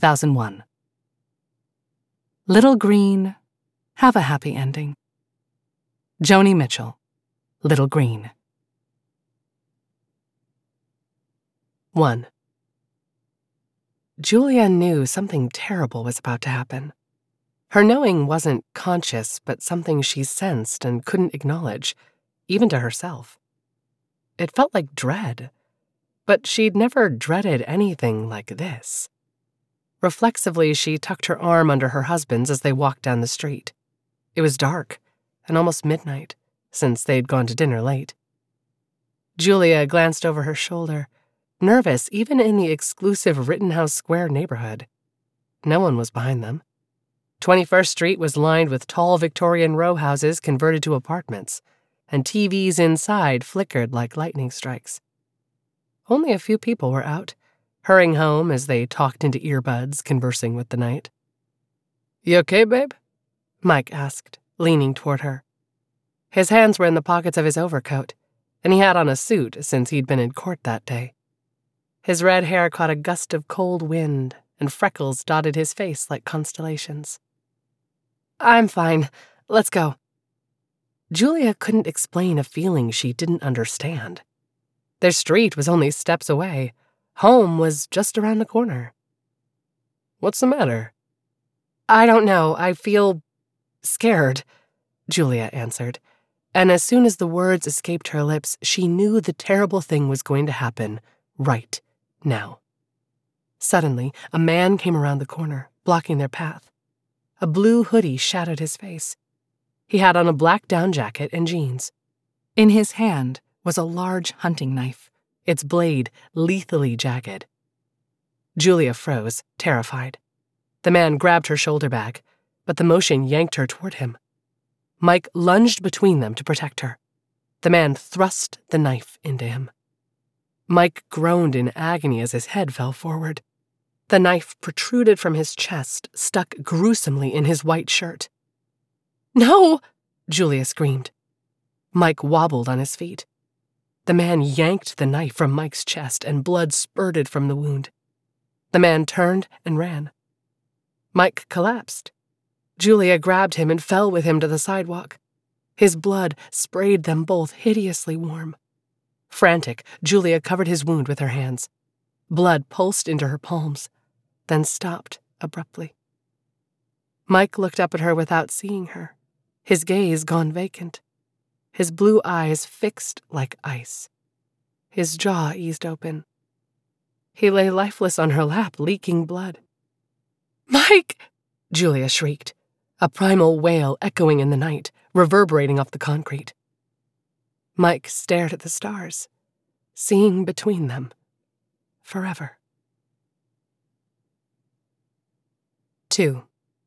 2001. Little Green, have a happy ending. Joni Mitchell, Little Green. 1. Julia knew something terrible was about to happen. Her knowing wasn't conscious, but something she sensed and couldn't acknowledge, even to herself. It felt like dread, but she'd never dreaded anything like this. Reflexively, she tucked her arm under her husband's as they walked down the street. It was dark and almost midnight, since they'd gone to dinner late. Julia glanced over her shoulder, nervous even in the exclusive Rittenhouse Square neighborhood. No one was behind them. 21st Street was lined with tall Victorian row houses converted to apartments, and TVs inside flickered like lightning strikes. Only a few people were out, hurrying home as they talked into earbuds, conversing with the night. "You okay, babe?" Mike asked, leaning toward her. His hands were in the pockets of his overcoat, and he had on a suit since he'd been in court that day. His red hair caught a gust of cold wind, and freckles dotted his face like constellations. "I'm fine. Let's go." Julia couldn't explain a feeling she didn't understand. Their street was only steps away. Home was just around the corner. "What's the matter?" "I don't know. I feel scared," Julia answered. And as soon as the words escaped her lips, she knew the terrible thing was going to happen right now. Suddenly, a man came around the corner, blocking their path. A blue hoodie shadowed his face. He had on a black down jacket and jeans. In his hand was a large hunting knife, its blade lethally jagged. Julia froze, terrified. The man grabbed her shoulder bag, but the motion yanked her toward him. Mike lunged between them to protect her. The man thrust the knife into him. Mike groaned in agony as his head fell forward. The knife protruded from his chest, stuck gruesomely in his white shirt. "No!" Julia screamed. Mike wobbled on his feet. The man yanked the knife from Mike's chest, and blood spurted from the wound. The man turned and ran. Mike collapsed. Julia grabbed him and fell with him to the sidewalk. His blood sprayed them both hideously warm. Frantic, Julia covered his wound with her hands. Blood pulsed into her palms, then stopped abruptly. Mike looked up at her without seeing her, his gaze gone vacant, his blue eyes fixed like ice. His jaw eased open. He lay lifeless on her lap, leaking blood. "Mike!" Julia shrieked, a primal wail echoing in the night, reverberating off the concrete. Mike stared at the stars, seeing between them forever. 2.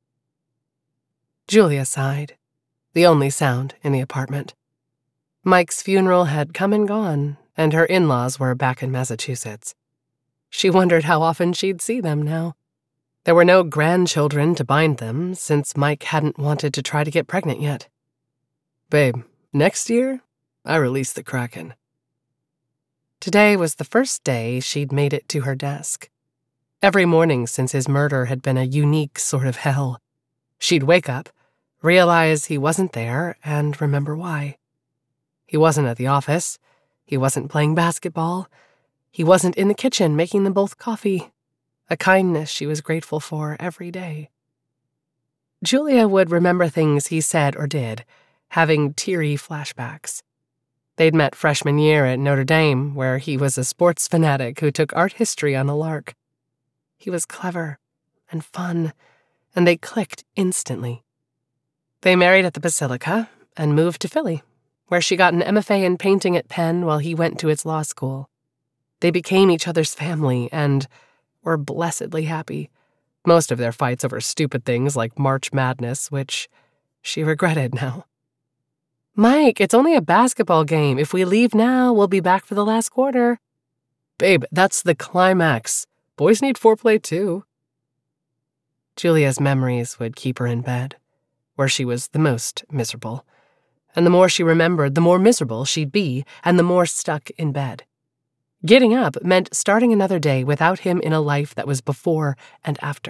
Julia sighed, the only sound in the apartment. Mike's funeral had come and gone, and her in-laws were back in Massachusetts. She wondered how often she'd see them now. There were no grandchildren to bind them, since Mike hadn't wanted to try to get pregnant yet. "Babe, next year, I release the Kraken." Today was the first day she'd made it to her desk. Every morning since his murder had been a unique sort of hell. She'd wake up, realize he wasn't there, and remember why. He wasn't at the office. He wasn't playing basketball. He wasn't in the kitchen making them both coffee. A kindness she was grateful for every day. Julia would remember things he said or did, having teary flashbacks. They'd met freshman year at Notre Dame, where he was a sports fanatic who took art history on a lark. He was clever and fun, and they clicked instantly. They married at the Basilica and moved to Philly, where she got an MFA in painting at Penn while he went to its law school. They became each other's family and were blessedly happy. Most of their fights over stupid things like March Madness, which she regretted now. "Mike, it's only a basketball game. If we leave now, we'll be back for the last quarter." "Babe, that's the climax. Boys need foreplay too." Julia's memories would keep her in bed, where she was the most miserable. And the more she remembered, the more miserable she'd be, and the more stuck in bed. Getting up meant starting another day without him in a life that was before and after.